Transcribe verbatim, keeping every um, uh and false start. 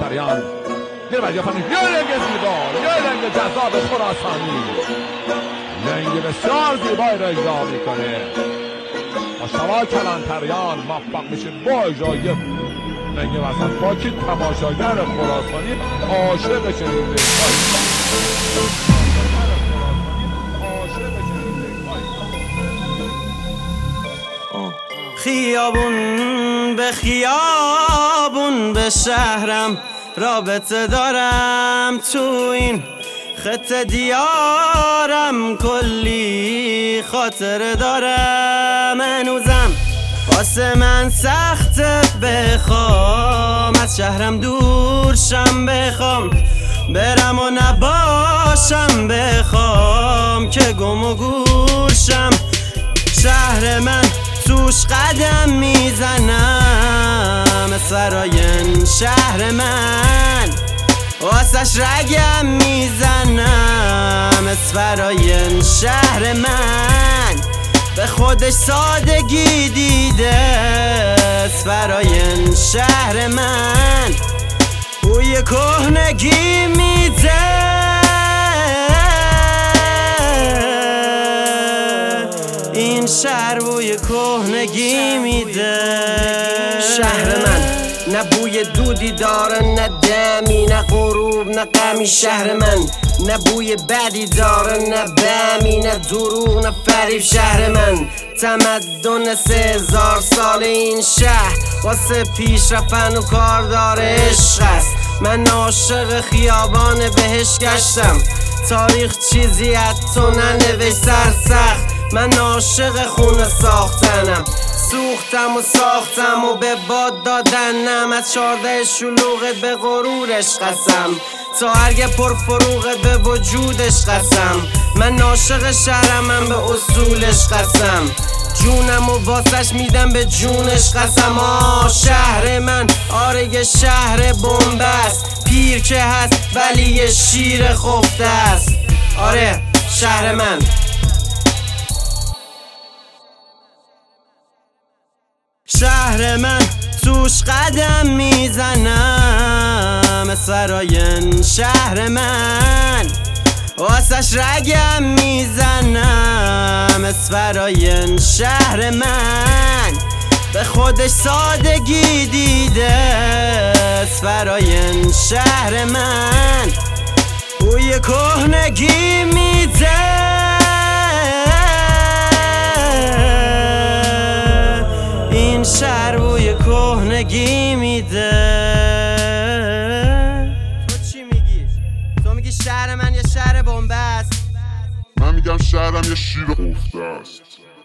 کلانتریان گیر بر یافنی یه رنگ زیبا، یه رنگ جذاب خراسانی، رنگ بسیار زیبایی را اجرا میکنه. با شما کلانتریان موفق میشه با اجرای رنگ وسط با که تماشاگر خراسانی عاشق شنیده خیابون به خیابون به شهرم رابطه دارم، تو این خط دیارم کلی خاطره دارم. هنوزم واسه من سخته بخوام از شهرم دور شم، بخوام برم و نباشم، بخوام که گم و گورشم. شهر من توش قدم میزنم، اسفراین شهر من واسش رگم میزنم. اسفراین شهر من به خودش سادگی دیده، اسفراین شهر من بوی کهنگی میده. این شهر بوی کهنگی میده. شهر من نه بوی دودی داره، نه دمی، نه غروب، نه غمی. شهر من نه بوی بدی داره، نه بمی، نه دروغ، نه فریب. شهر من تمدن سه هزار سال این شهر واسه پیش رفتن و کار داره عشق است. من عاشق خیابان بهش گشتم، تاریخ چیزی حتی ننوشت سرسخت. من عاشق خونه ساختنم، سوختم و ساختم و به باد دادنم. از چارده شلوغت به غرورش قسم، تا هرگه پرفروغت به وجودش قسم. من عاشق شهرم، من به اصولش قسم، جونم و واسش میدم به جونش قسم. آه شهر من آره یه شهر بنبست، پیر که هست ولی یه شیر خفته است. آره شهر من شهر من توش قدم میزنم، اسفراین شهر من واسش رگم میزنم. اسفراین شهر من به خودش سادگی دیده، اسفراین شهر من بوی کهنگی میده. این شهر بوی کهنگی میده. تو چی میگی؟ تو میگی شهر من یه شهر بنبست، من میگم شهرم یه شیر خفته است.